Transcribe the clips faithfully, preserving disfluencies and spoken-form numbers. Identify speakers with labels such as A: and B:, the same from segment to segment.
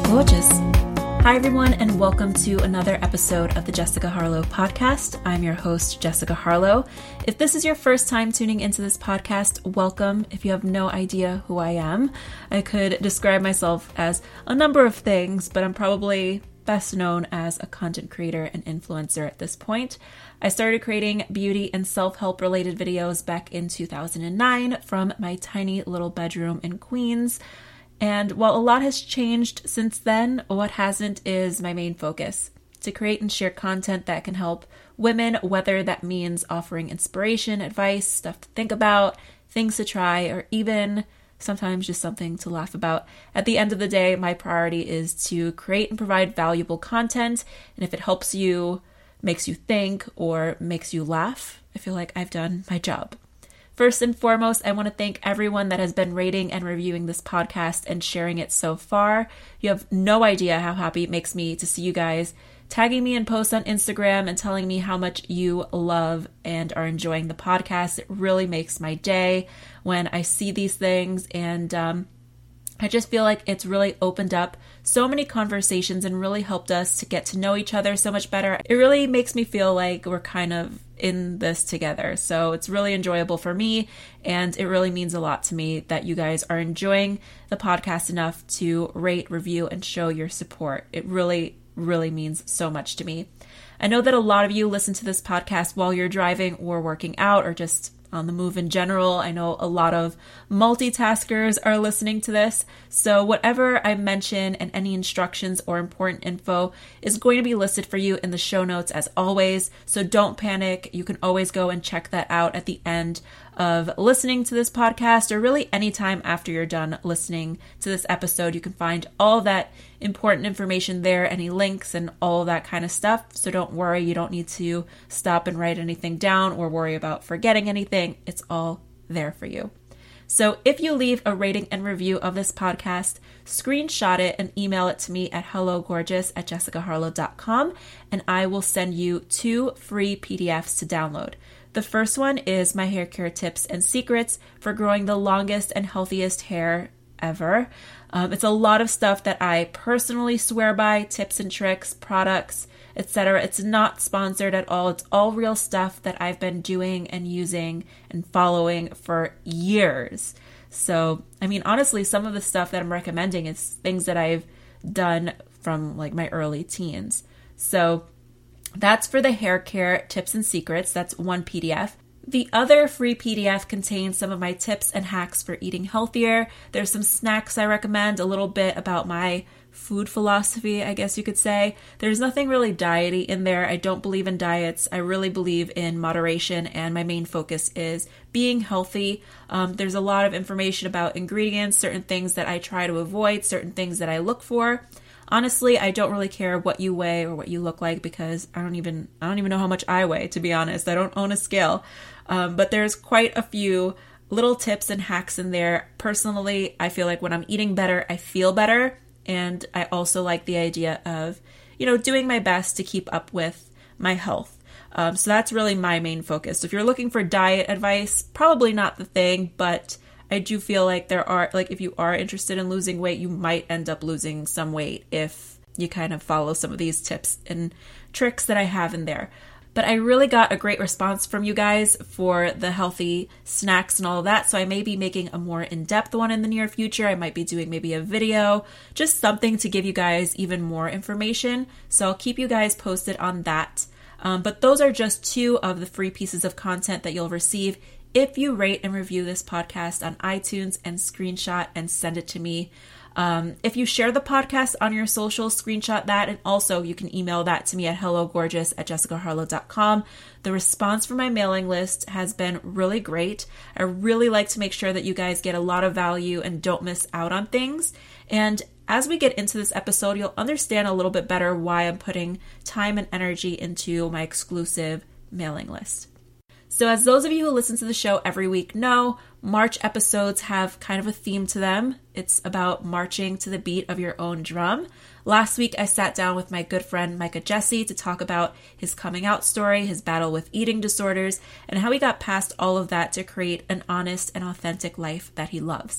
A: gorgeous. Hi, everyone, and welcome to another episode of the Jessica Harlow podcast. I'm your host, Jessica Harlow. If this is your first time tuning into this podcast, welcome. If you have no idea who I am, I could describe myself as a number of things, but I'm probably best known as a content creator and influencer at this point. I started creating beauty and self-help related videos back in two thousand nine from my tiny little bedroom in Queens. And while a lot has changed since then, what hasn't is my main focus: to create and share content that can help women, whether that means offering inspiration, advice, stuff to think about, things to try, or even sometimes just something to laugh about. At the end of the day, my priority is to create and provide valuable content. And if it helps you, makes you think, or makes you laugh, I feel like I've done my job. First and foremost, I want to thank everyone that has been rating and reviewing this podcast and sharing it so far. You have no idea how happy it makes me to see you guys tagging me in posts on Instagram and telling me how much you love and are enjoying the podcast. It really makes my day when I see these things, and um, I just feel like it's really opened up so many conversations and really helped us to get to know each other so much better. It really makes me feel like we're kind of in this together. So it's really enjoyable for me, and it really means a lot to me that you guys are enjoying the podcast enough to rate, review, and show your support. It really, really means so much to me. I know that a lot of you listen to this podcast while you're driving or working out or just on the move in general. I know a lot of multitaskers are listening to this. So whatever I mention and any instructions or important info is going to be listed for you in the show notes as always. So don't panic. You can always go and check that out at the end of listening to this podcast, or really anytime after you're done listening to this episode. You can find all that important information there, any links and all that kind of stuff. So don't worry, you don't need to stop and write anything down or worry about forgetting anything. It's all there for you. So if you leave a rating and review of this podcast, screenshot it and email it to me at hellogorgeous at jessica harlow dot com, and I will send you two free P D Fs to download. The first one is my hair care tips and secrets for growing the longest and healthiest hair ever. Um, it's a lot of stuff that I personally swear by, tips and tricks, products, et cetera. It's not sponsored at all. It's all real stuff that I've been doing and using and following for years. So, I mean, honestly, some of the stuff that I'm recommending is things that I've done from like my early teens. So that's for the hair care tips and secrets. That's one P D F. The other free P D F contains some of my tips and hacks for eating healthier. There's some snacks I recommend, a little bit about my food philosophy, I guess you could say. There's nothing really diety in there. I don't believe in diets. I really believe in moderation, and my main focus is being healthy. Um, there's a lot of information about ingredients, certain things that I try to avoid, certain things that I look for. Honestly, I don't really care what you weigh or what you look like, because I don't even I don't even know how much I weigh, to be honest. I don't own a scale. Um, but there's quite a few little tips and hacks in there. Personally, I feel like when I'm eating better, I feel better. And I also like the idea of, you know, doing my best to keep up with my health. Um, so that's really my main focus. So if you're looking for diet advice, probably not the thing, but I do feel like there are, like, if you are interested in losing weight, you might end up losing some weight if you kind of follow some of these tips and tricks that I have in there. But I really got a great response from you guys for the healthy snacks and all of that. So I may be making a more in-depth one in the near future. I might be doing maybe a video, just something to give you guys even more information. So I'll keep you guys posted on that. Um, but those are just two of the free pieces of content that you'll receive if you rate and review this podcast on iTunes and screenshot and send it to me. Um, if you share the podcast on your socials, screenshot that, and also you can email that to me at hellogorgeous at jessica harlow dot com. The response from my mailing list has been really great. I really like to make sure that you guys get a lot of value and don't miss out on things. And as we get into this episode, you'll understand a little bit better why I'm putting time and energy into my exclusive mailing list. So as those of you who listen to the show every week know, March episodes have kind of a theme to them. It's about marching to the beat of your own drum. Last week, I sat down with my good friend Micah Jesse to talk about his coming out story, his battle with eating disorders, and how he got past all of that to create an honest and authentic life that he loves.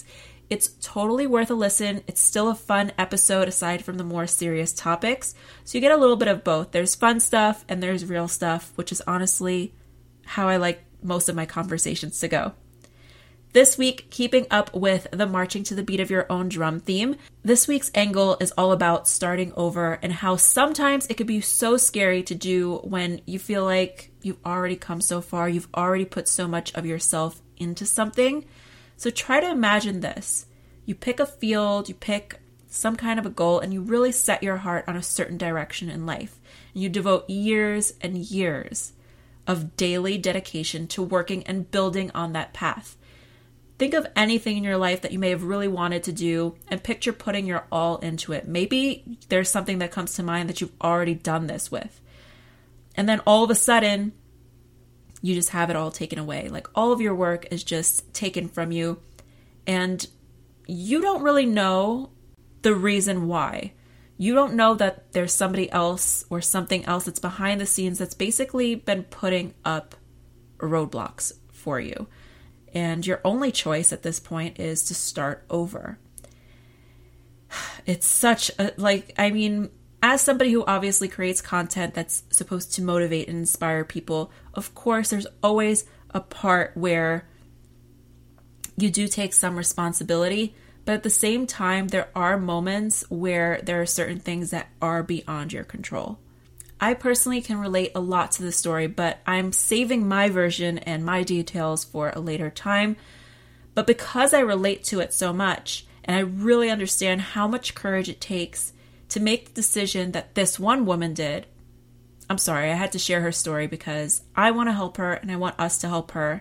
A: It's totally worth a listen. It's still a fun episode aside from the more serious topics. So you get a little bit of both. There's fun stuff and there's real stuff, which is honestly how I like most of my conversations to go. This week, keeping up with the marching to the beat of your own drum theme, this week's angle is all about starting over and how sometimes it could be so scary to do when you feel like you've already come so far, you've already put so much of yourself into something. So try to imagine this. You pick a field, you pick some kind of a goal, and you really set your heart on a certain direction in life. And you devote years and years of daily dedication to working and building on that path. Think of anything in your life that you may have really wanted to do and picture putting your all into it. Maybe there's something that comes to mind that you've already done this with. And then all of a sudden, you just have it all taken away. Like all of your work is just taken from you and you don't really know the reason why. You don't know that there's somebody else or something else that's behind the scenes that's basically been putting up roadblocks for you. And your only choice at this point is to start over. It's such a, like, I mean, as somebody who obviously creates content that's supposed to motivate and inspire people, of course, there's always a part where you do take some responsibility, but at the same time, there are moments where there are certain things that are beyond your control. I personally can relate a lot to the story, but I'm saving my version and my details for a later time. But because I relate to it so much, and I really understand how much courage it takes to make the decision that this one woman did, I'm sorry, I had to share her story because I want to help her and I want us to help her.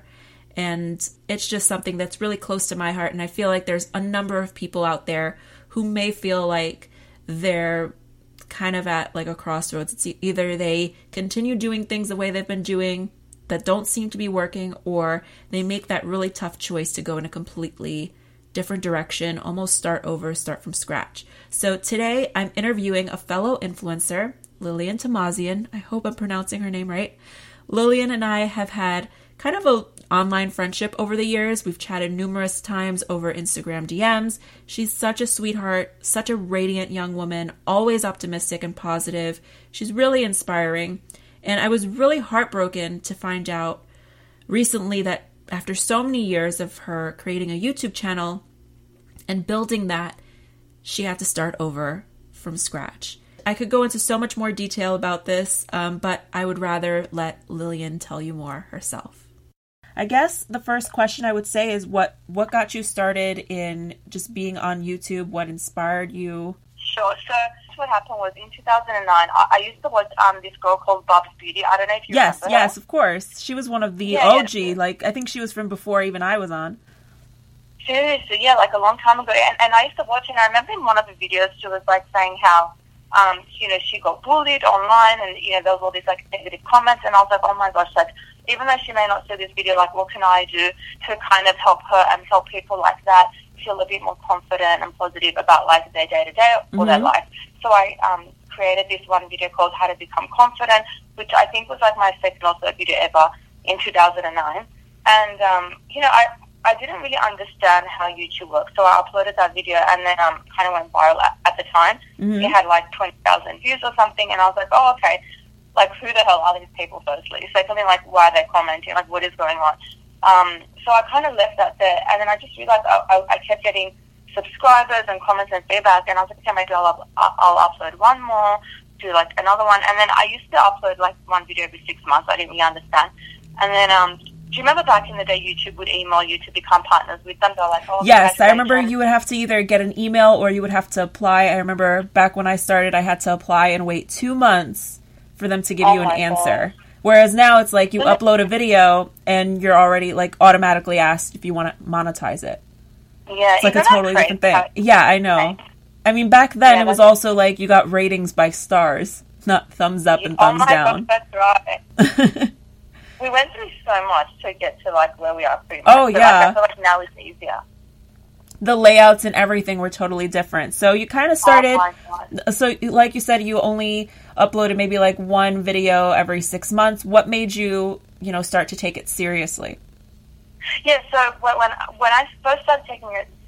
A: And it's just something that's really close to my heart. And I feel like there's a number of people out there who may feel like they're kind of at like a crossroads. It's either they continue doing things the way they've been doing that don't seem to be working, or they make that really tough choice to go in a completely different direction, almost start over, start from scratch. So today I'm interviewing a fellow influencer, Lillian Tamazian. I hope I'm pronouncing her name right. Lillian and I have had kind of a online friendship over the years. We've chatted numerous times over Instagram D Ms. She's such a sweetheart, such a radiant young woman, always optimistic and positive. She's really inspiring. And I was really heartbroken to find out recently that after so many years of her creating a YouTube channel and building that, she had to start over from scratch. I could go into so much more detail about this, um, but I would rather let Lillian tell you more herself. I guess the first question I would say is what, what got you started in just being on YouTube? What inspired you?
B: Sure. So what happened was in two thousand nine, I, I used to watch um, this girl called Bob's Beauty. I don't know if you
A: yes,
B: remember her.
A: Yes, of course. She was one of the
B: yeah,
A: O G.
B: Yeah, yeah.
A: Like, I think she was from before even I was on.
B: Seriously, yeah, like a long time ago. And, and I used to watch it, and I remember in one of the videos she was like saying how, um, you know, she got bullied online and, you know, there was all these like negative comments, and I was like, oh my gosh, like, even though she may not see this video, like, what can I do to kind of help her and help people like that feel a bit more confident and positive about, like, their day-to-day or mm-hmm. their life? So I um, created this one video called How to Become Confident, which I think was, like, my second or third video ever in two thousand nine. And, um, you know, I, I didn't really understand how YouTube works, so I uploaded that video and then um, kind of went viral at, at the time. Mm-hmm. It had, like, twenty thousand views or something, and I was like, oh, okay. Like, who the hell are these people, firstly? Secondly, like, why are they commenting? Like, what is going on? Um, so I kind of left that there. And then I just realized I, I, I kept getting subscribers and comments and feedback. And I was like, okay, maybe I'll, up, I'll upload one more, do, like, another one. And then I used to upload, like, one video every six months. I didn't really understand. And then, um, do you remember back in the day, YouTube would email you to become partners with them? They're like, oh,
A: yes, I remember you would have to either get an email or you would have to apply. I remember back when I started, I had to apply and wait two months for them to give oh you an answer. God. Whereas now it's like you but upload a video and you're already like automatically asked if you want to monetize it.
B: Yeah,
A: it's like a totally different thing. Yeah, I know. I mean, back then yeah, it was also like you got ratings by stars, not thumbs up yeah, and thumbs
B: oh my
A: down.
B: God, that's right. We went through so much to get to like where we are pretty
A: much. Oh, so, yeah.
B: Like, I feel like now it's easier.
A: The layouts and everything were totally different. So you kind of started, oh, so like you said, you only uploaded maybe like one video every six months. What made you, you know, start to take it seriously?
B: Yeah, so when when I first started taking it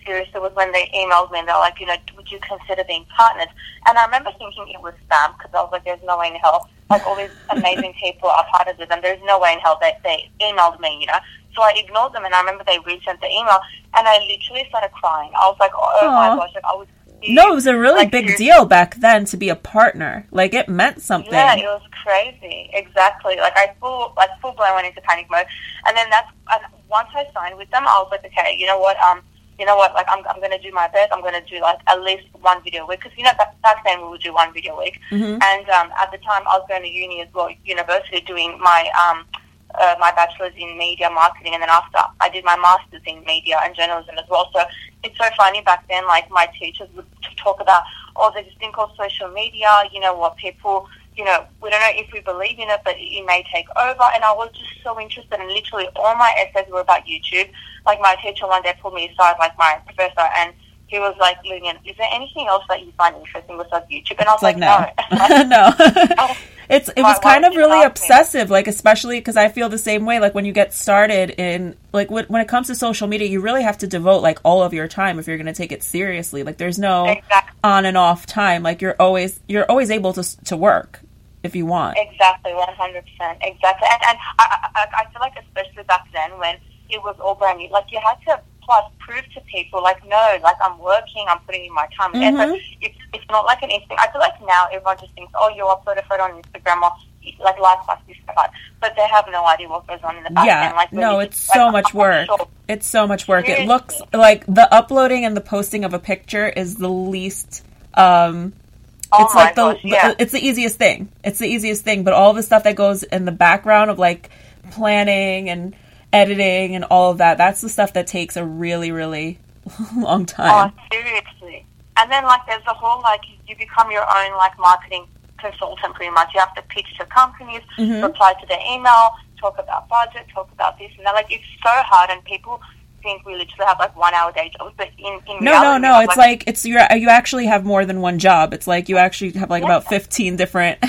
B: seriously was when they emailed me and they're like, you know, would you consider being partners? And I remember thinking it was spam because I was like, there's no way in hell. Like, all these amazing people are partners with them. There's no way in hell that they emailed me, you know. So I ignored them, and I remember they resent the email, and I literally started crying. I was like, oh,
A: Aww.
B: my gosh. Like, I was
A: No, it was a really
B: like,
A: big deal back then to be a partner. Like, it meant something.
B: Yeah, it was crazy. Exactly. Like, I full, like, full blown went into panic mode. And then that's, and once I signed with them, I was like, okay, you know what, um, you know what, like, I'm, I'm going to do my best. I'm going to do, like, at least one video a week. Because, you know, back, back then we would do one video a week.
A: Mm-hmm.
B: And um, at the time, I was going to uni as well, university, doing my, um, Uh, my bachelor's in media marketing, and then after I did my master's in media and journalism as well. So it's so funny back then, like, my teachers would talk about, oh, there's this thing called social media, you know, what people, you know, we don't know if we believe in it, but it may take over. And I was just so interested, and literally all my essays were about YouTube. Like, my teacher one day pulled me aside, like my professor, and he was like, Lillian, is there anything else that you find interesting besides YouTube? And I was
A: it's like,
B: like,
A: no.
B: no.
A: no. It's it was kind of really obsessive, like, especially because I feel the same way. Like, when you get started in, like, when, when it comes to social media, you really have to devote, like, all of your time if you're going to take it seriously. Like, there's no
B: exactly.
A: on and off time. Like, you're always you're always able to to work if you want.
B: Exactly, one hundred percent. Exactly. And, and I, I, I feel like especially back then when it was all brand new, like, you had to plus prove to people, like, no, like, I'm working, I'm putting in my time and
A: mm-hmm.
B: effort. It's, it's not like an instinct. I feel like now everyone just thinks, oh, you upload a photo on Instagram or, like, life must be so hard. But they have no idea what goes on in the back
A: yeah,
B: end. Like,
A: no,
B: really
A: it's
B: just,
A: so
B: like,
A: much work. Sure. It's so much work. Seriously. It looks like the uploading and the posting of a picture is the least... Um,
B: oh
A: it's like the,
B: gosh, yeah.
A: the it's the easiest thing. It's the easiest thing, but all the stuff that goes in the background of, like, planning and editing and all of that, that's the stuff that takes a really, really long time.
B: Oh, seriously. And then, like, there's the whole, like, you become your own, like, marketing consultant pretty much. You have to pitch to companies,
A: mm-hmm.
B: reply to their email, talk about budget, talk about this and that. Like, it's so hard, and people think we literally have, like, one hour day jobs, but in, in
A: no,
B: reality...
A: No, no, it's
B: like,
A: like, it's you you actually have more than one job. It's like you actually have, like, yeah. about fifteen different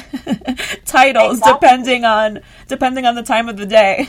A: titles, exactly. depending on depending on the time of the day.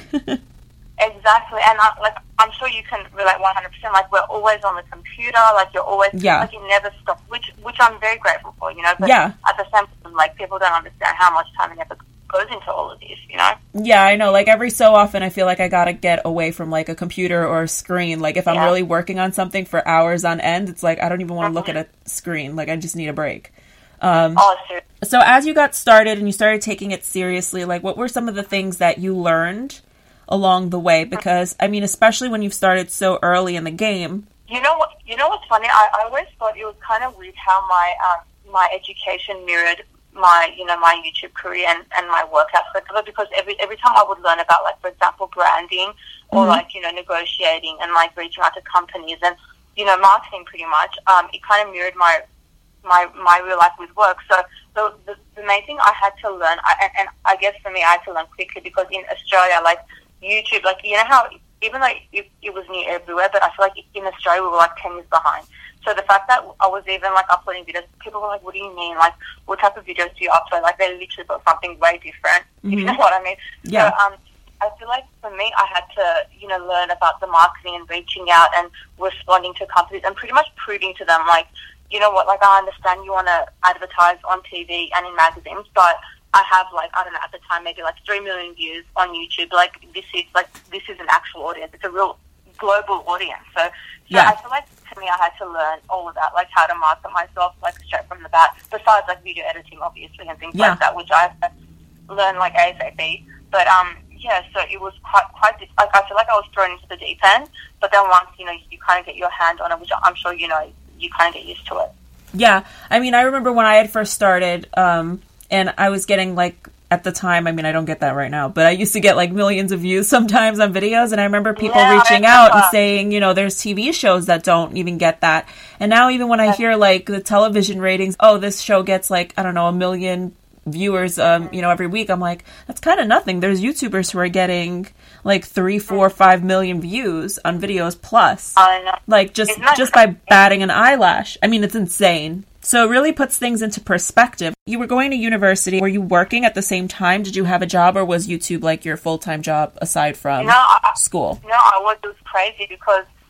B: Exactly, and I, like, I'm sure you can relate one hundred percent. Like, we're always on the computer. Like, you're always
A: yeah.
B: like, it never stops, which which I'm very grateful for, you know. But
A: yeah.
B: at the same time, like, people don't understand how much time and effort goes into all of this, you know.
A: Yeah, I know. Like, every so often, I feel like I gotta get away from, like, a computer or a screen. Like, if I'm
B: yeah.
A: really working on something for hours on end, it's like I don't even want to mm-hmm. look at a screen. Like, I just need a break. Um,
B: oh, seriously.
A: So, as you got started and you started taking it seriously, like, what were some of the things that you learned along the way? Because, I mean, especially when you've started so early in the game.
B: You know what? You know what's funny? I, I always thought it was kind of weird how my um, my education mirrored my, you know, my YouTube career and, and my work aspect of it, because every every time I would learn about, like, for example, branding or, mm-hmm. like, you know, negotiating and, like, reaching out to companies and, you know, marketing pretty much, um, it kind of mirrored my my my real life with work. So the the, the main thing I had to learn, I, and, and I guess for me, I had to learn quickly, because in Australia, like, YouTube, like, you know how, even though it, it was new everywhere, but I feel like in Australia we were, like, ten years behind. So the fact that I was even, like, uploading videos, people were like, what do you mean? Like, what type of videos do you upload? Like, they literally thought something way different, mm-hmm. if you know what I mean.
A: Yeah.
B: So um, I feel like for me, I had to, you know, learn about the marketing and reaching out and responding to companies and pretty much proving to them, like, you know what, like, I understand you want to advertise on T V and in magazines, but I have, like, I don't know, at the time, maybe, like, three million views on YouTube. Like, this is, like, this is an actual audience. It's a real global audience. So, so
A: yeah.
B: I feel like, to me, I had to learn all of that, like, how to market myself, like, straight from the bat, besides, like, video editing, obviously, and things
A: yeah.
B: like that, which I have to learn, like, ASAP. But, um, yeah, so it was quite, quite, like, I feel like I was thrown into the deep end, but then once, you know, you kind of get your hand on it, which I'm sure, you know, you kind of get used to it.
A: Yeah. I mean, I remember when I had first started, um, and I was getting, like, at the time, I mean, I don't get that right now, but I used to get, like, millions of views sometimes on videos, and I remember people
B: yeah,
A: reaching out and saying, you know, there's T V shows that don't even get that. And now even when I hear, like, the television ratings, oh, this show gets, like, I don't know, a million viewers, um, you know, every week, I'm like, that's kind of nothing. There's YouTubers who are getting, like, three, four, five million views on videos plus.
B: I know.
A: Like, just, just by batting an eyelash. I mean, it's insane. So it really puts things into perspective. You were going to university. Were you working at the same time? Did you have a job, or was YouTube, like, your full-time job aside from
B: no, I,
A: school?
B: No, I was. It was crazy because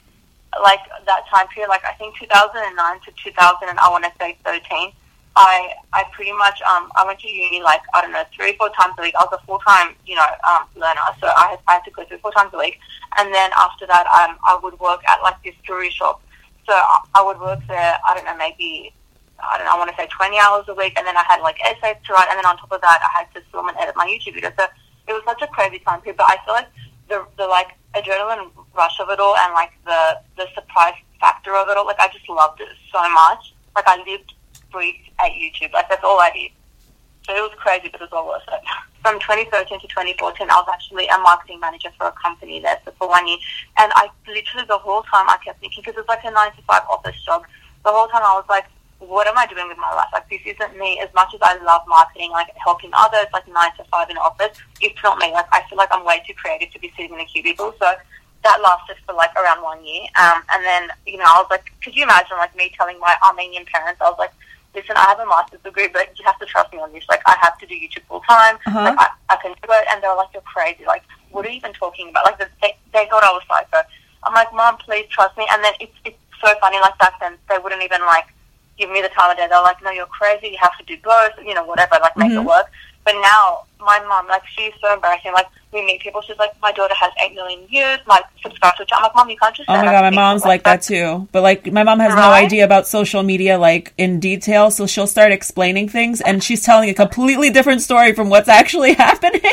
B: like that time period, like I think two thousand nine to two thousand, and I want to say thirteen, I I pretty much um I went to uni like I don't know three four times a week. I was a full time you know um learner, so I had, I had to go three four times a week. And then after that, um I would work at like this jewelry shop. So I, I would work there. I don't know, maybe I don't know. I want to say twenty hours a week, and then I had like essays to write, and then on top of that, I had to film and edit my YouTube videos. So it was such a crazy time period. But I feel like the the like adrenaline rush of it all, and like the the surprise factor of it all, like I just loved it so much. Like I lived, breathed at YouTube. Like that's all I did. So it was crazy, but it was all worth it. From twenty thirteen to twenty fourteen, I was actually a marketing manager for a company there so for one year. And I literally the whole time I kept thinking, because it's like a nine to five office job. The whole time I was like, what am I doing with my life? Like this isn't me. As much as I love marketing, like helping others, like nine to five in the office, it's not me. Like I feel like I'm way too creative to be sitting in a cubicle. So that lasted for like around one year. Um, and then, you know, I was like, could you imagine like me telling my Armenian parents, I was like, listen, I have a master's degree, but you have to trust me on this. Like, I have to do YouTube full time.
A: Uh-huh.
B: Like, I, I can do it. And they were like, you're crazy. Like, what are you even talking about? Like, they, they thought I was psycho. I'm like, Mom, please trust me. And then it's it's so funny. Like, back then, they wouldn't even, like, give me the time of day. They're like, no, you're crazy. You have to do both. You know, whatever. Like, make
A: mm-hmm.
B: it work. But now, my mom, like, she's so embarrassing. Like, we meet people. She's like, my daughter has eight million views. My subscribe to I'm like, Mom, you can't just.
A: Oh my god, my mom's like that too. But like, my mom has
B: right?
A: no idea about social media, like in detail. So she'll start explaining things, and she's telling a completely different story from what's actually happening.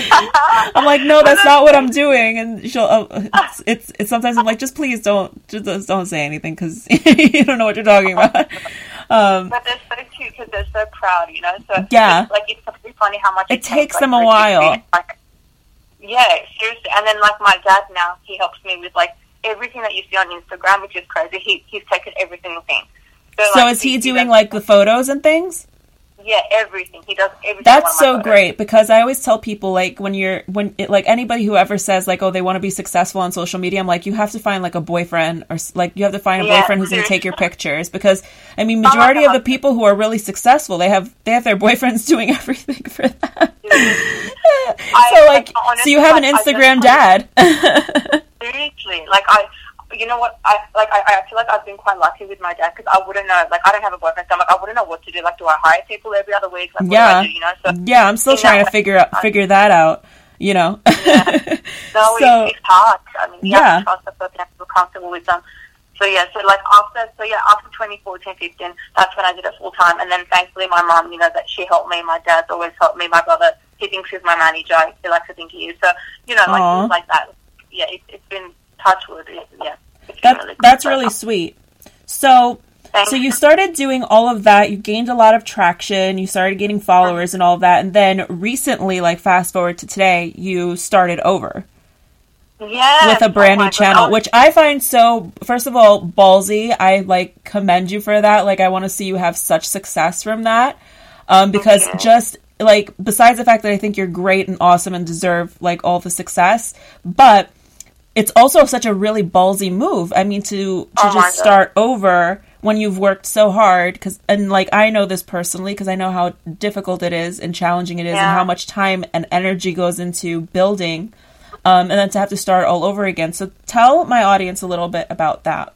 A: I'm like, no, that's not what I'm doing. And she'll. Uh, it's, it's it's sometimes I'm like, just please don't just don't say anything because you don't know what you're talking about. Um,
B: but they're so cute because they're so proud, you know. So
A: yeah,
B: it's, like it's pretty funny how much
A: it,
B: it
A: takes
B: takes,
A: them
B: like,
A: a while.
B: Like, yeah, seriously. And then like my dad now, he helps me with like everything that you see on Instagram, which is crazy. He he's taken every single thing. So,
A: so
B: like,
A: is he,
B: he
A: doing
B: does,
A: like the photos and things?
B: Yeah, everything. He does everything.
A: That's so great because I always tell people like when you're when it, like anybody who ever says like, oh, they want to be successful on social media, I'm like, you have to find like a boyfriend or like you have to find a
B: yeah,
A: boyfriend who's going to take your pictures because I mean majority
B: oh
A: of the people who are really successful, they have they have their boyfriends doing everything for them.
B: I,
A: so like,
B: honestly,
A: so you have an
B: like,
A: Instagram
B: just,
A: dad.
B: Seriously, like I. You know what? I like. I, I feel like I've been quite lucky with my dad because I wouldn't know. Like, I don't have a boyfriend, so I'm like, I wouldn't know what to do. Like, do I hire people every other week? Like, what
A: yeah,
B: do I do, you know. So
A: yeah, I'm still trying to figure out figure that out. You know.
B: yeah. No, so, it's, it's hard. I mean, you
A: yeah.
B: have to trust the person, you have to feel comfortable with them. So yeah, so like after, so yeah, after twenty fourteen, fifteen, that's when I did it full time. And then thankfully, my mom, you know, that she helped me. My dad's always helped me. My brother, he thinks he's my manager. He likes to think he is. So you know, like
A: Aww.
B: things like that. Yeah, it, it's been touch wood. Yeah.
A: That,
B: really
A: that's really sweet. So,
B: Thanks.
A: so you started doing all of that. You gained a lot of traction. You started getting followers and all of that. And then recently, like fast forward to today, you started over.
B: Yes.
A: With a brand
B: oh
A: new channel,
B: God.
A: which I find so, first of all, ballsy. I like commend you for that. Like, I want to see you have such success from that. Um, because just like, besides the fact that I think you're great and awesome and deserve like all the success, but it's also such a really ballsy move. I mean, to, to
B: oh
A: just start over when you've worked so hard. Cause, and like, I know this personally because I know how difficult it is and challenging it is
B: yeah.
A: and how much time and energy goes into building. Um, and then to have to start all over again. So tell my audience a little bit about that.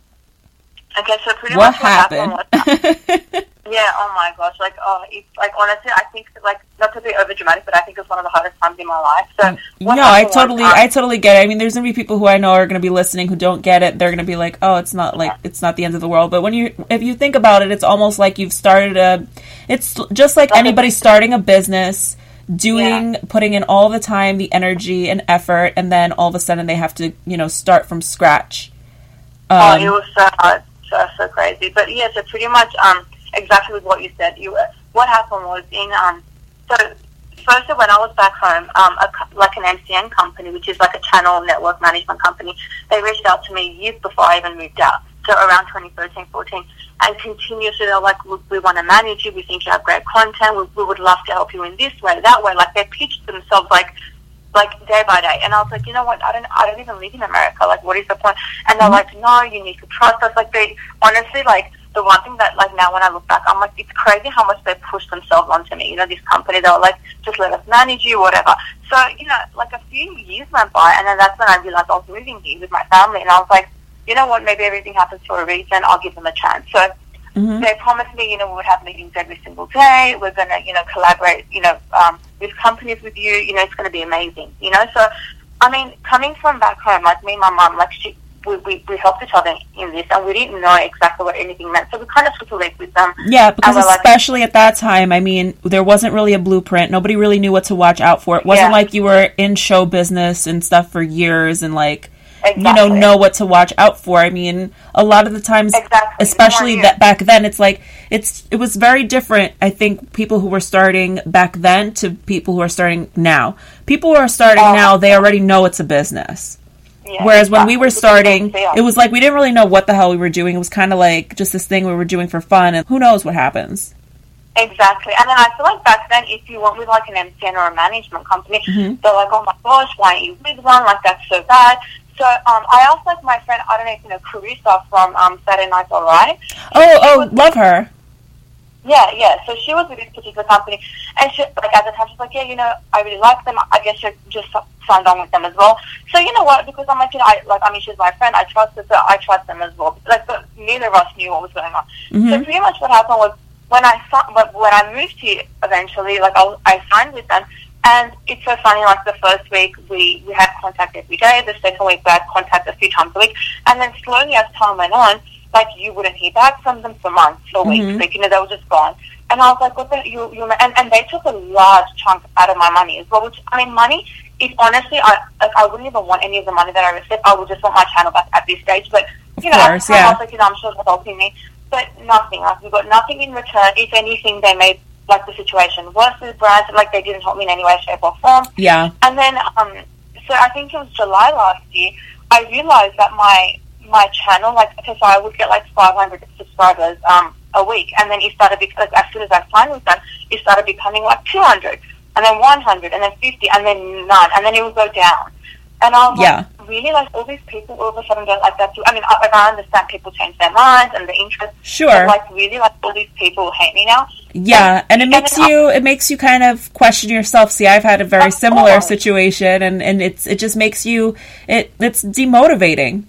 B: Okay, so pretty
A: what
B: much what
A: happened?
B: happened was, yeah, oh my gosh, like, oh, it's, like, honestly, I think, like, not to be over dramatic, but I think it's one of the hardest times in my life. So, what
A: no, I
B: was,
A: totally,
B: um,
A: I totally get it. I mean, there's gonna be people who I know are gonna be listening who don't get it. They're gonna be like, oh, it's not like, yeah. it's not the end of the world. But when you, if you think about it, it's almost like you've started a, it's just like anybody starting a business, doing, yeah. putting in all the time, the energy and effort, and then all of a sudden they have to, you know, start from scratch. Um,
B: oh, it was so hard. So, so crazy. But yeah, so pretty much um, exactly with what you said. You, what happened was in, um, so first when I was back home, um, a, like an M C N company, which is like a channel network management company, they reached out to me years before I even moved out. So around twenty thirteen, fourteen, and continuously they're like, we, we want to manage you, we think you have great content, we, we would love to help you in this way, that way. Like they pitched themselves like, like day by day, and I was like, you know what, I don't, I don't even live in America. Like, what is the point? And they're like, no, you need to trust us. Like, they honestly, like, the one thing that, like, now when I look back, I'm like, it's crazy how much they pushed themselves onto me. You know, this company, they were like, just let us manage you, whatever. So, you know, like a few years went by, and then that's when I realized I was moving here with my family, and I was like, you know what, maybe everything happens for a reason. I'll give them a chance. So mm-hmm. they promised me, you know, we would have meetings every single day. We're going to, you know, collaborate, you know, um, with companies with you. You know, it's going to be amazing, you know. So, I mean, coming from back home, like me and my mum, like she, we, we, we helped each other in this, and we didn't know exactly what anything meant. So we kind of took a leap with them.
A: Yeah, because especially like, at that time, I mean, there wasn't really a blueprint. Nobody really knew what to watch out for. It wasn't yeah. like you were in show business and stuff for years and like, exactly. you know, know what to watch out for. I mean, a lot of the times, exactly. especially that back then, it's like, it's it was very different, I think, people who were starting back then to people who are starting now. People who are starting oh. now, they already know it's a business. Yeah, Whereas when we were starting, it was like we didn't really know what the hell we were doing. It was kind of like just this thing we were doing for fun, and who knows what happens.
B: Exactly. And then I feel like back then, if you went with like an M C N or a management company, mm-hmm. they're like, oh my gosh, why aren't you with one? Like, that's so bad. So um, I asked like my friend, I don't know if you know, Carissa from um, Saturday Night Alright.
A: Oh, oh, was, love her.
B: Yeah, yeah. So she was with this particular company, and she, like at the time, she's like, yeah, you know, I really like them. I guess you just signed on with them as well. So you know what? Because I'm like, you know, I, like I mean, she's my friend. I trust her, so I trust them as well. Like, but neither of us knew what was going on. Mm-hmm. So pretty much what happened was when I when I moved here eventually, like I, I signed with them, and it's so funny. Like the first week we we had contact every day. The second week we had contact a few times a week, and then slowly as time went on, like you wouldn't hear back from them for months or weeks. Mm-hmm. Like, you know, they were just gone. And I was like, what the, you, you, and, and they took a large chunk out of my money as well, which, I mean, money is honestly, I like, I wouldn't even want any of the money that I received. I would just want my channel back at this stage. But, you
A: of
B: know,
A: course, yeah.
B: I was like, you know, I'm sure they're helping me. But nothing. Like, we got nothing in return. If anything, they made, like, the situation worse with brands. Like, they didn't help me in any way, shape, or form.
A: Yeah.
B: And then, um, so I think it was July last year, I realized that my, my channel, like, okay, so I would get like five hundred subscribers um, a week, and then it started, like, as soon as I signed with them, it started becoming like two hundred, and then one hundred, and then fifty, and then none, and then it would go down. And I was yeah. like, really, like, all these people all of a sudden don't like that too. I mean, I, like, I understand people change their minds and the interest.
A: Sure.
B: But, like, really, like, all these people hate me now.
A: Yeah, and, and it makes and you, it makes you kind of question yourself. See, I've had a very similar course. situation, and, and it's, it just makes you, it, it's demotivating.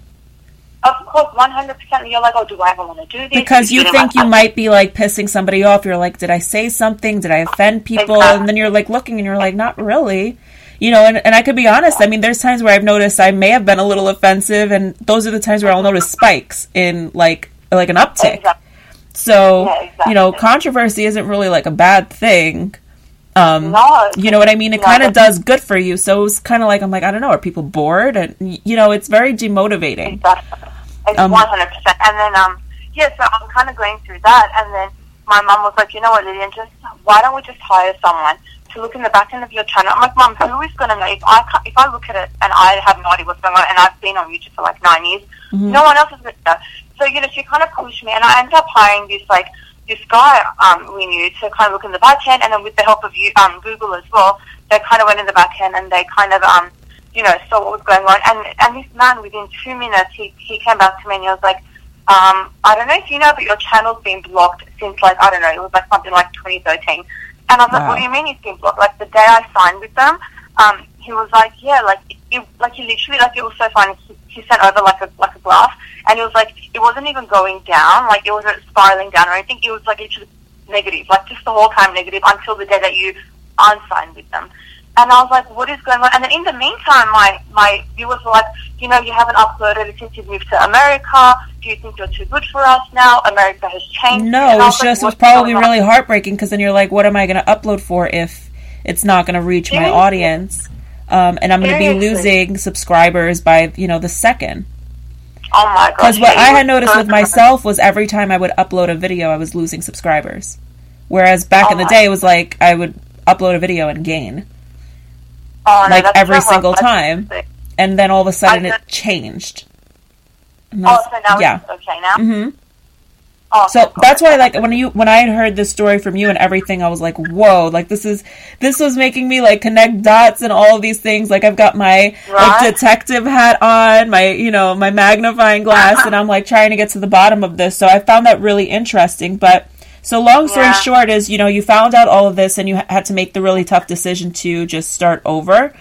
B: Of course, one hundred percent. You're like, oh, do I ever want to do this?
A: Because you, you think you might be, like, pissing somebody off. You're like, did I say something? Did I offend people? Exactly. And then you're, like, looking, and you're like, not really. You know, and, and I could be honest. I mean, there's times where I've noticed I may have been a little offensive, and those are the times where I'll notice spikes in, like, like an uptick. Exactly. So, yeah, exactly. you know, controversy isn't really, like, a bad thing. Um, no, you know what I mean? It no, kind of does good for you. So it was kind of like, I'm like, I don't know, are people bored? And, you know, it's very demotivating.
B: Exactly. It's um, one hundred percent. And then, um, yeah, so I'm kind of going through that. And then my mum was like, you know what, Lillian, just, why don't we just hire someone to look in the back end of your channel? I'm like, Mum, who is going to know? If I, can't, if I look at it and I have no idea what's going on, and I've been on YouTube for like nine years, mm-hmm. no one else is going to know. So, you know, she kind of pushed me, and I ended up hiring this, like, this guy um, we knew to kind of look in the back end, and then with the help of you, um, Google as well, they kind of went in the back end, and they kind of, um, you know, saw what was going on. And and this man, within two minutes, he, he came back to me and he was like, um, I don't know if you know, but your channel's been blocked since, like, I don't know, it was like something like twenty thirteen. And I was wow. like, what do you mean it's been blocked? Like, the day I signed with them, um, he was like, yeah, like, it, like, he literally, like, it was so funny. He, he sent over, like, a like a graph, and it was like, it wasn't even going down, like, it wasn't spiraling down or anything. It was, like, it's just negative, like, just the whole time negative until the day that you unsigned with them. And I was like, what is going on? And then in the meantime, my, my viewers were like, you know, you haven't uploaded since you've moved to America. Do you think you're too good for us now? America has changed.
A: No, it's just, like, it was probably really heartbreaking, because then you're like, what am I going to upload for if it's not going to reach Seriously? my audience? Um, and I'm going to be losing subscribers by, you know, the second.
B: Oh my god.
A: Because what I had noticed so with myself was every time I would upload a video, I was losing subscribers. Whereas back oh in the day, it was like, I would upload a video and gain. Oh, no, like every so single time, and then all of a sudden it changed.
B: Oh, so now yeah. it's okay now.
A: Mm-hmm. Oh, so that's why, like, when you when I had heard this story from you and everything, I was like, whoa! Like, this is this was making me, like, connect dots and all of these things. Like, I've got my right? like detective hat on, my you know my magnifying glass, and I'm like trying to get to the bottom of this. So I found that really interesting, but. So long story yeah. short is, you know, you found out all of this and you had to make the really tough decision to just start over.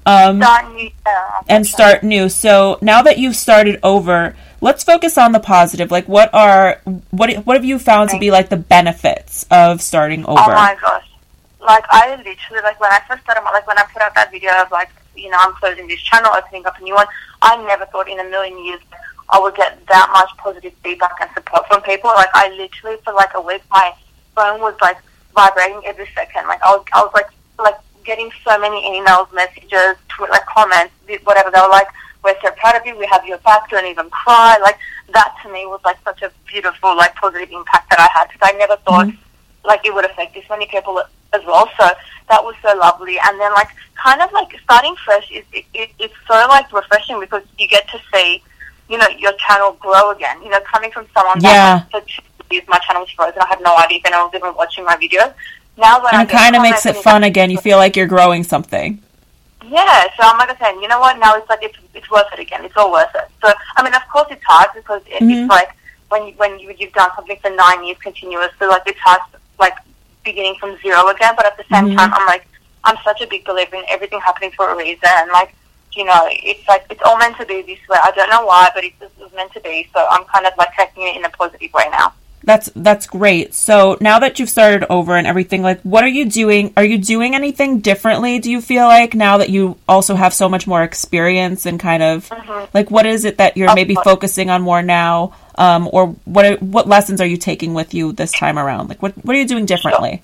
A: Um,
B: start new, yeah,
A: and start new. So now that you've started over, let's focus on the positive. Like, what are what what have you found to be like the benefits of starting over?
B: Oh my gosh! Like, I literally, like, when I first started, like when I put out that video of like, you know, I'm closing this channel, opening up a new one, I never thought in a million years I would get that much positive feedback and support from people. Like, I literally for like a week, my phone was like vibrating every second. Like, I was, I was like, like. getting so many emails, messages, tw- like comments, whatever. They were like, "We're so proud of you. We have your back." Don't even cry. Like, that to me was like such a beautiful, like, positive impact that I had, because I never thought mm-hmm. like it would affect this many people as well. So that was so lovely. And then like kind of like starting fresh is it, it, it's so like refreshing, because you get to see, you know, your channel grow again. You know, coming from someone
A: yeah.
B: that for two years my channel was frozen. I had no idea if anyone was even watching my videos. Now when
A: and
B: I
A: it kind of makes it fun again. You feel like you're growing something.
B: Yeah, so I'm like saying, you know what? Now it's like it's it's worth it again. It's all worth it. So I mean, of course, it's hard, because it, mm-hmm. it's like when you, when you you've done something for nine years continuous, so like it's hard, like beginning from zero again. But at the same mm-hmm. time, I'm like, I'm such a big believer in everything happening for a reason. And like, you know, it's like it's all meant to be this way. I don't know why, but it's just meant to be. So I'm kind of like taking it in a positive way now.
A: That's that's great. So now that you've started over and everything, like, what are you doing? Are you doing anything differently, do you feel like, now that you also have so much more experience, and kind of, mm-hmm. like, what is it that you're
B: of
A: maybe
B: course. focusing
A: on more now? Um, or what are, what lessons are you taking with you this time around? Like, what what are you doing differently?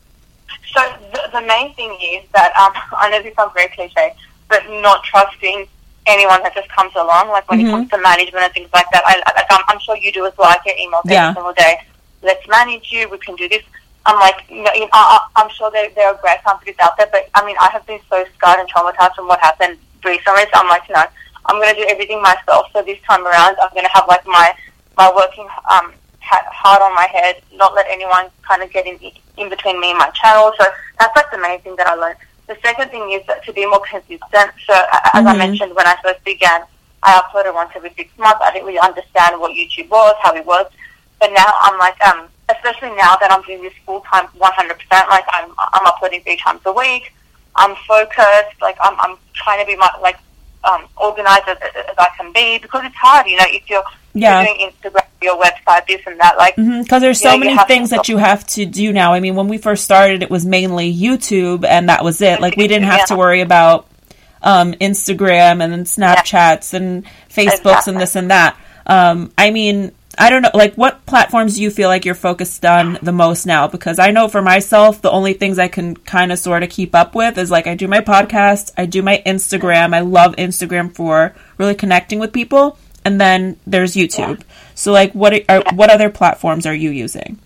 B: Sure. So the, the main thing is that, um, I know this sounds very cliche, but not trusting anyone that just comes along, like when mm-hmm. it comes to management and things like that. I, like, I'm, I'm sure you do as well. I get emails
A: yeah.
B: every single day. Let's manage you. We can do this. I'm like, you know, I, I'm sure there, there are great companies out there, but I mean, I have been so scarred and traumatized from what happened recently. So I'm like, no, I'm going to do everything myself. So this time around, I'm going to have like my my working um hard on my head, not let anyone kind of get in in between me and my channel. So that's like the main thing that I learned. The second thing is that to be more consistent. So as mm-hmm. I mentioned when I first began, I uploaded once every six months. I didn't really understand what YouTube was, how it was. But now I'm like, um, especially now that I'm doing this full time, one hundred percent. Like I'm, I'm uploading three times a week. I'm focused. Like I'm, I'm trying to be my, like um, organized as, as I can be, because it's hard, you know, if you're,
A: yeah.
B: you're doing Instagram, your website, this and that, like,
A: because mm-hmm, there's so
B: know,
A: many things that you have to do now. I mean, when we first started, it was mainly YouTube, and that was it. Like, we didn't have yeah. to worry about um, Instagram and then Snapchats yeah. and Facebooks exactly. and this and that. Um, I mean, I don't know, like, what platforms do you feel like you're focused on the most now? Because I know for myself, the only things I can kind of sort of keep up with is, like, I do my podcast, I do my Instagram. I love Instagram for really connecting with people. And then there's YouTube. Yeah. So, like, what are,
B: yeah.
A: what other platforms are you using?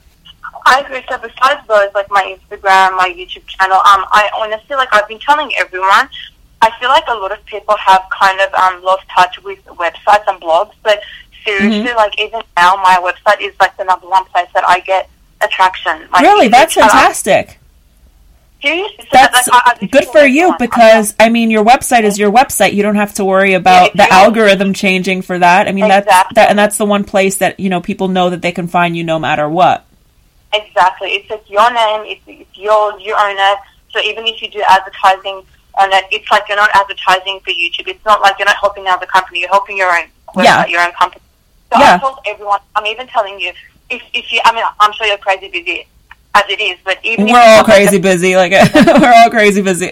B: I agree. So besides those, like my Instagram, my YouTube channel, um, I honestly, like, I've been telling everyone, I feel like a lot of people have kind of um, lost touch with websites and blogs, but seriously, mm-hmm. like, even now, my website is, like, the number one place that I get attraction. Like,
A: really? That's fantastic.
B: Seriously? So
A: That's
B: that, like, I, I
A: good for you, because, I mean, your website is your website. You don't have to worry about yeah, the algorithm changing for that. I mean, exactly. that's that, and that's the one place that, you know, people know that they can find you no matter what.
B: Exactly. It's just your name. It's, it's yours. You own it. So even if you do advertising on it, it's like you're not advertising for YouTube. It's not like you're not helping another company. You're helping your own website, yeah. your own company. So yeah. I told everyone, I'm even telling you, if, if you, I mean, I'm sure you're crazy busy as it is, but even
A: we're
B: if
A: all crazy like a, busy, like we're all crazy busy.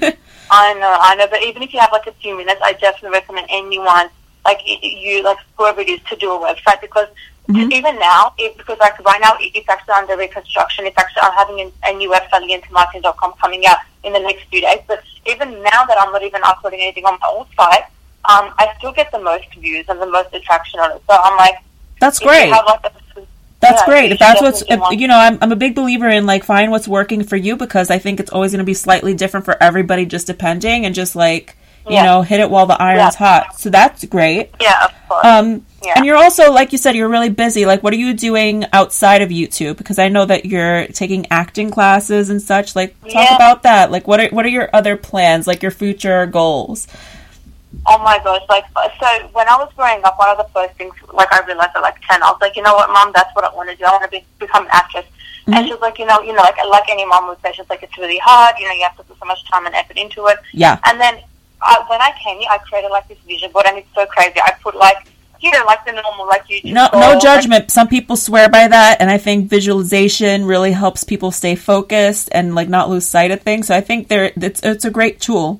B: I know, I know, but even if you have like a few minutes, I definitely recommend anyone, like you, like whoever it is, to do a website, because mm-hmm. even now, it, because like right now it's actually under reconstruction. It's actually, I'm having a, a new website, leanto marketing dot com, coming out in the next few days. But even now that I'm not even uploading anything on my old site, um, I still get the most views and the most attraction on it. So I'm like,
A: that's great.
B: Have, like, a,
A: That's
B: yeah,
A: great. If that's what's, if, you know, I'm I'm a big believer in, like, find what's working for you, because I think it's always going to be slightly different for everybody, just depending, and just, like, you yeah. know, hit it while the iron's yeah. hot. So that's great.
B: Yeah, of course.
A: Um,
B: yeah.
A: And you're also, like you said, you're really busy. Like, what are you doing outside of YouTube? Because I know that you're taking acting classes and such. Like, talk
B: yeah.
A: about that. Like, what are what are your other plans? Like, your future goals?
B: Oh my gosh, like, so when I was growing up, one of the first things, like, I realized at like ten, I was like, you know what, Mom, that's what I want to do. I want to be, become an actress. Mm-hmm. And she was like, you know, you know, like like any mom would say, she's like, it's really hard. You know, you have to put so much time and effort into it.
C: Yeah.
B: And then uh, when I came here, I created like this vision board, and it's so crazy. I put like, you know, like the normal, like you.
C: No, no judgment. Like, some people swear by that, and I think visualization really helps people stay focused and like not lose sight of things. So I think there, it's it's a great tool.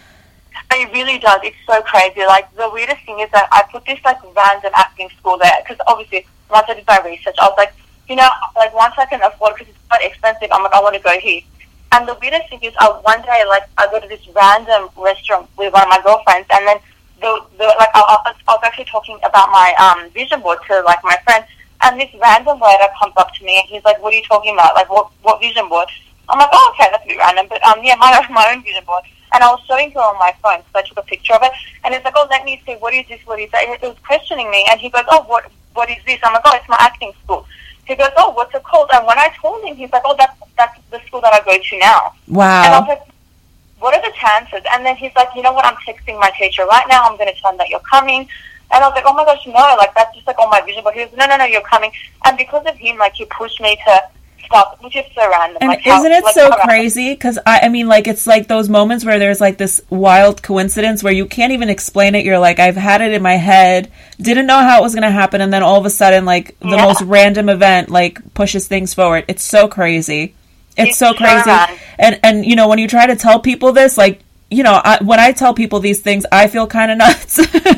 B: It really does. It's so crazy. Like, the weirdest thing is that I put this, like, random acting school there. Because, obviously, once I did my research, I was like, you know, like, once I can afford, because it's quite expensive, I'm like, I want to go here. And the weirdest thing is, uh, one day, like, I go to this random restaurant with one of my girlfriends, and then, the, the like, I, I, I was actually talking about my um vision board to, like, my friend, and this random waiter comes up to me, and he's like, what are you talking about? Like, what what vision board? I'm like, oh, okay, that's a bit random. But, um, yeah, my, my own vision board. And I was showing her on my phone, so I took a picture of it. And it's like, oh, let me see, what is this, what is that? It was questioning me. And he goes, oh, what what is this? I'm like, oh, it's my acting school. He goes, oh, what's it called? And when I told him, he's like, oh, that's, that's the school that I go to now.
C: Wow.
B: And I was like, what are the chances? And then he's like, you know what, I'm texting my teacher right now. I'm going to tell him that you're coming. And I was like, oh, my gosh, no, like, that's just, like, on my vision. But he goes, no, no, no, you're coming. And because of him, like, he pushed me to stop, which is so random.
C: And
B: like,
C: isn't
B: how,
C: it
B: like,
C: so
B: how
C: crazy? Because, I, I mean, like, it's like those moments where there's, like, this wild coincidence where you can't even explain it. You're like, I've had it in my head, didn't know how it was going to happen, and then all of a sudden, like, the
B: yeah.
C: most random event, like, pushes things forward. It's so crazy. It's, it's so crazy.
B: So
C: and, and, you know, when you try to tell people this, like, you know, I, when I tell people these things, I feel kind of nuts.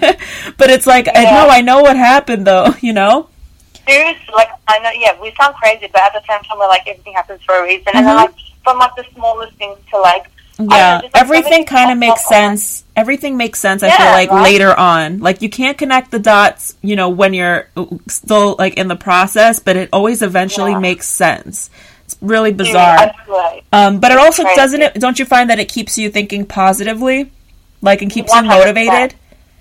C: But it's like,
B: yeah.
C: I know, I know what happened, though, you know?
B: Seriously, like, I know, yeah, we sound crazy, but at the same time, we're like, everything happens for a reason.
C: Mm-hmm.
B: And then, like, from, like, the smallest things to, like,
C: yeah,
B: know, just, like,
C: everything kind of makes sense. Everything makes sense, I
B: yeah,
C: feel like,
B: right?
C: later on. Like, you can't connect the dots, you know, when you're still, like, in the process, but it always eventually yeah. makes sense. It's really bizarre.
B: Yeah, absolutely.
C: Um, but it
B: it's
C: also,
B: crazy.
C: doesn't it, don't you find that it keeps you thinking positively? Like, and keeps
B: one hundred percent.
C: you motivated?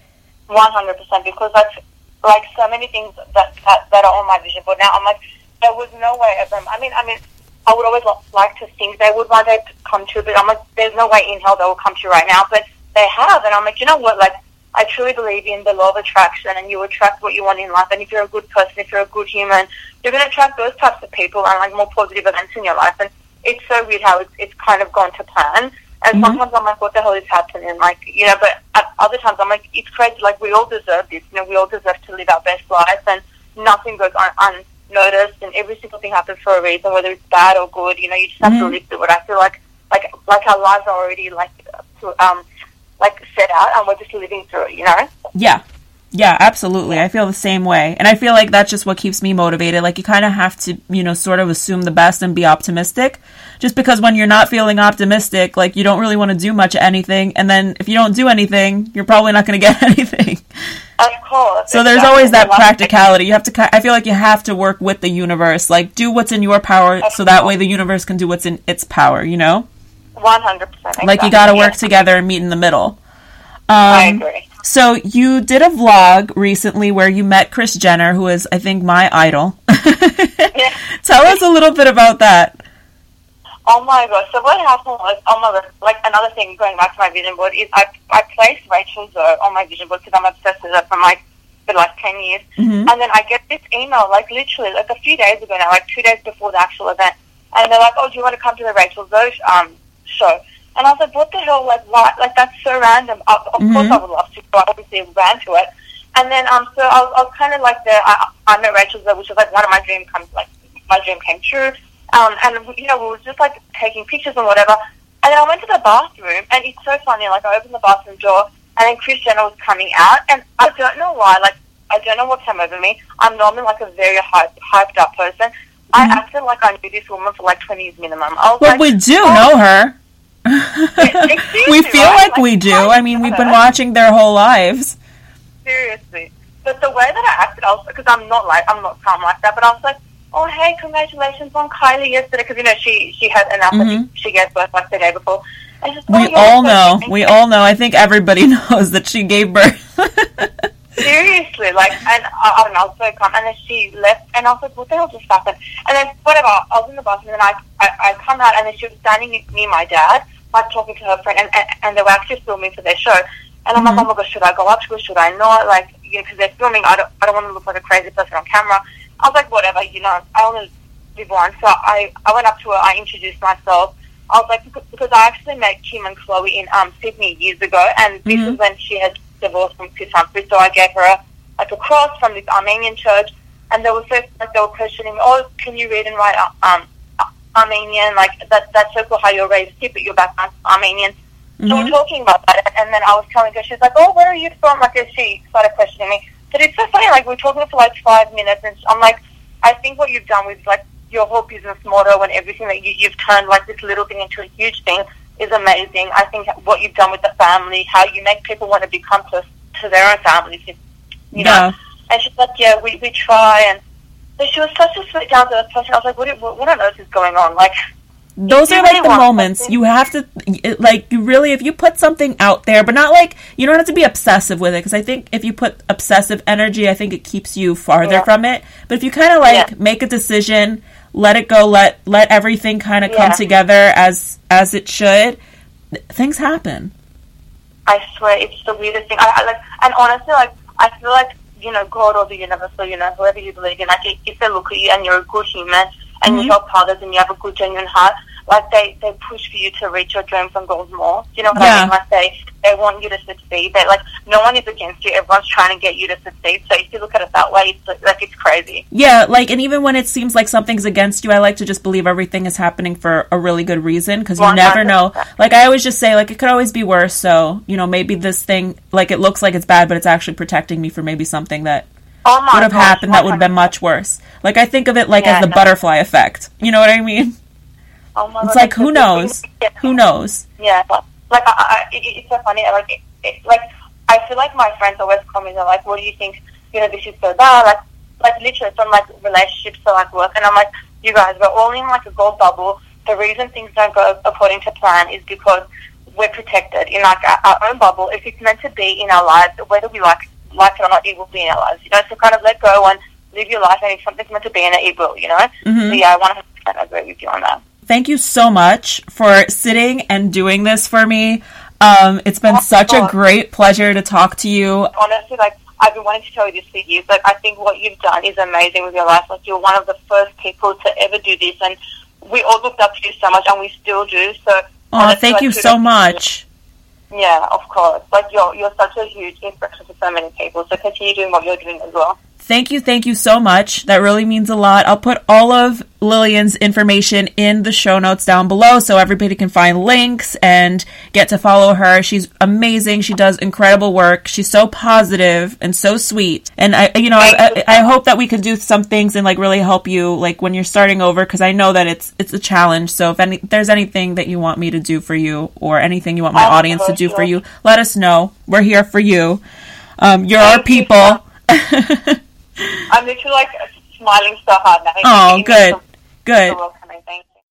B: one hundred percent, because that's, like, so many things that, that that are on my vision board now. I'm like, there was no way of them. I mean, I mean, I would always like to think they would one day come true, but I'm like, there's no way in hell they will come true right now. But they have, and I'm like, you know what? Like, I truly believe in the law of attraction, and you attract what you want in life. And if you're a good person, if you're a good human, you're going to attract those types of people and, like, more positive events in your life. And it's so weird how it's, it's kind of gone to plan. And mm-hmm. sometimes I'm like, what the hell is happening? Like, you know, but at other times I'm like, it's crazy. Like, we all deserve this. You know, we all deserve to live our best lives, and nothing goes un- unnoticed, and every single thing happens for a reason, whether it's bad or good. You know, you just have mm-hmm. to live through it. I feel like, like, like our lives are already, like, um, like, set out, and we're just living through it, you know?
C: Yeah. Yeah, absolutely. I feel the same way. And I feel like that's just what keeps me motivated. Like, you kind of have to, you know, sort of assume the best and be optimistic. Just because when you're not feeling optimistic, like, you don't really want to do much of anything. And then if you don't do anything, you're probably not going to get anything.
B: Of course.
C: So there's exactly. always that practicality. You have to, I feel like you have to work with the universe. Like, do what's in your power so that way the universe can do what's in its power, you know?
B: one hundred percent. Exactly.
C: Like, you got to work yeah. together and meet in the middle. Um,
B: I agree.
C: So you did a vlog recently where you met Kris Jenner, who is, I think, my idol.
B: yeah.
C: Tell us a little bit about that.
B: Oh my gosh! So what happened was, oh my god, like another thing going back to my vision board is I I placed Rachel Zoe on my vision board because I'm obsessed with her from like for like ten years,
C: mm-hmm.
B: and then I get this email like literally like a few days ago now, like two days before the actual event, and they're like, oh, do you want to come to the Rachel Zoe um show? And I was like, what the hell? Like, what? Like, that's so random. Of, of
C: mm-hmm.
B: course I would love to. I obviously ran to it. And then, um, so I was, I was kind of like there. I, I met Rachel, which was like one of my dreams come, like, my dream came true. Um, and, you know, we were just, like, taking pictures and whatever. And then I went to the bathroom, and it's so funny. Like, I opened the bathroom door, and then Kris Jenner was coming out. And I don't know why. Like, I don't know what came over me. I'm normally, like, a very hyped, hyped up person. Mm-hmm. I acted like I knew this woman for, like, twenty years minimum. I was
C: well,
B: like,
C: we do
B: oh,
C: know her. we feel
B: right?
C: like, like we do. I mean, we've been watching their whole lives.
B: Seriously. But the way that I acted, I was, because I'm not like, I'm not calm like that, but I was like, oh, hey, congratulations on Kylie yesterday, because, you know, she, she had announced mm-hmm. that she gave birth like the day before. And just, oh,
C: we all know. We all know. I think everybody knows that she gave birth.
B: Seriously, like, and I, I don't know, I was so calm, and then she left, and I was like, what the hell just happened? And then, whatever, I was in the bathroom, and I, I, I come out, and then she was standing near my dad, like, talking to her friend, and, and, and they were actually filming for their show, and I'm mm-hmm. like, oh my gosh, should I go up to her, should I not, like, you know, because they're filming, I don't, I don't want to look like a crazy person on camera. I was like, whatever, you know, I only everyone. So I, I went up to her, I introduced myself. I was like, because, because I actually met Kim and Chloe in um, Sydney years ago, and this
C: Mm-hmm.
B: is when she had divorced from Chris Humphrey. So I gave her a, like a cross from this Armenian church, and they were first like they were questioning me, oh, can you read and write um, Armenian? Like that that's so cool how you're raised here, but your background's Armenian. Mm-hmm. So we're talking about that, and then I was telling her, she's like, oh, where are you from? Like, she started questioning me. But it's so funny, like, we're talking for like five minutes, and I'm like, I think what you've done with, like, your whole business model and everything that you, you've turned, like, this little thing into a huge thing is amazing. I think what you've done with the family, how you make people want to become close to their own families, you know.
C: Yeah.
B: And she's like, yeah, we, we try, and so she was such a sweet, down-to-earth person. I was like, what, what, what on earth is going on? Like,
C: those are like the moments you have to, like, you really, if you put something out there, but not like, you don't have to be obsessive with it, because I think if you put obsessive energy, I think it keeps you farther
B: yeah.
C: from it. But if you kind of like
B: yeah.
C: make a decision, let it go, let let everything kind of come
B: yeah.
C: together as as it should, things happen.
B: I swear, it's the weirdest thing. I, I like, and honestly, like, I feel like, you know, God or the universe, or, you know, whoever you believe in, like, if they look at you and you're a good human and mm-hmm. you help others and you have a good, genuine heart, like, they, they push for you to reach your dreams and goals more. Do you know what
C: yeah.
B: I mean? Like, they, they want you to succeed. They, like, no one is against you. Everyone's trying to get you to succeed. So if you look at it that way, it's, like, it's crazy.
C: Yeah, like, and even when it seems like something's against you, I like to just believe everything is happening for a really good reason, because you never know. Like, I always just say, like, it could always be worse, so, you know, maybe this thing, like, it looks like it's bad, but it's actually protecting me for maybe something that
B: oh my
C: would have
B: gosh,
C: happened that would have been much worse. Like, I think of it, like,
B: yeah,
C: as the
B: no.
C: butterfly effect. You know what I mean?
B: Oh my
C: it's
B: God,
C: like, who knows?
B: Yeah.
C: Who knows?
B: Yeah, but, like, I, I, it, it's so funny. Like, it, it, like, I feel like my friends always comment, they're like, what do you think, you know, this is so bad? Like, like literally from, like, relationships to, like, work. And I'm like, you guys, we're all in, like, a gold bubble. The reason things don't go according to plan is because we're protected in, like, our, our own bubble. If it's meant to be in our lives, whether we like, like it or not, it will be in our lives, you know? So kind of let go and live your life, and if something's meant to be in it, it will, you know?
C: Mm-hmm.
B: So, yeah, I one hundred percent agree with you on that.
C: Thank you so much for sitting and doing this for me. Um, it's been oh, such God. a great pleasure to talk to you.
B: Honestly, like, I've been wanting to tell you this for years, but I think what you've done is amazing with your life. Like, you're one of the first people to ever do this, and we all looked up to you so much, and we still do. So,
C: oh,
B: honestly,
C: thank
B: like,
C: you so much.
B: Yeah, of course. Like, you're you're such a huge inspiration for so many people. So continue doing what you're doing as well.
C: Thank you, thank you so much. That really means a lot. I'll put all of Lillian's information in the show notes down below so everybody can find links and get to follow her. She's amazing. She does incredible work. She's so positive and so sweet. And I, you know, I, I, I hope that we can do some things and like really help you like when you're starting over, because I know that it's it's a challenge. So if any if there's anything that you want me to do for you or anything you want my audience to do for you, let us know. We're here for you. Um, you're our people.
B: I'm literally like smiling so hard now.
C: Oh, good, good.
B: Thank you.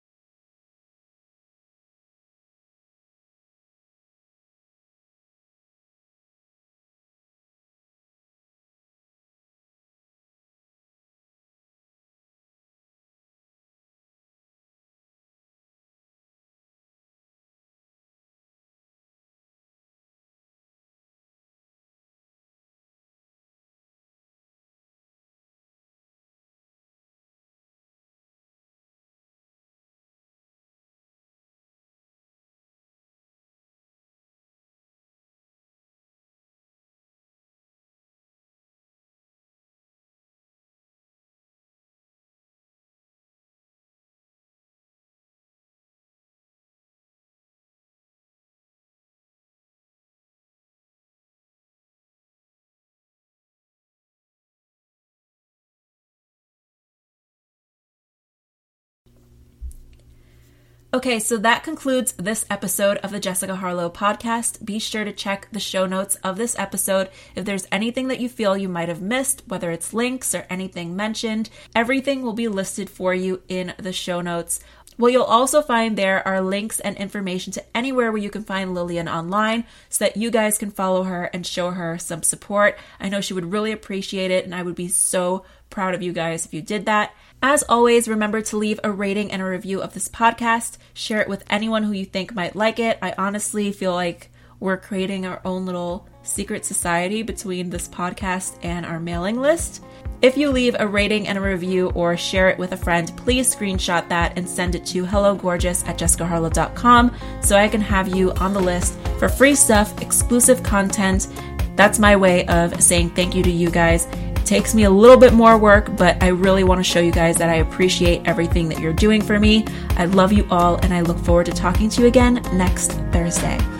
A: Okay, so that concludes this episode of the Jessica Harlow podcast. Be sure to check the show notes of this episode. If there's anything that you feel you might have missed, whether it's links or anything mentioned, everything will be listed for you in the show notes. What you'll also find there are links and information to anywhere where you can find Lillian online so that you guys can follow her and show her some support. I know she would really appreciate it, and I would be so proud of you guys if you did that. As always, remember to leave a rating and a review of this podcast. Share it with anyone who you think might like it. I honestly feel like we're creating our own little secret society between this podcast and our mailing list. If you leave a rating and a review or share it with a friend, please screenshot that and send it to hello gorgeous at jessica harlow dot com so I can have you on the list for free stuff, exclusive content. That's my way of saying thank you to you guys. It takes me a little bit more work, but I really want to show you guys that I appreciate everything that you're doing for me. I love you all, and I look forward to talking to you again next Thursday.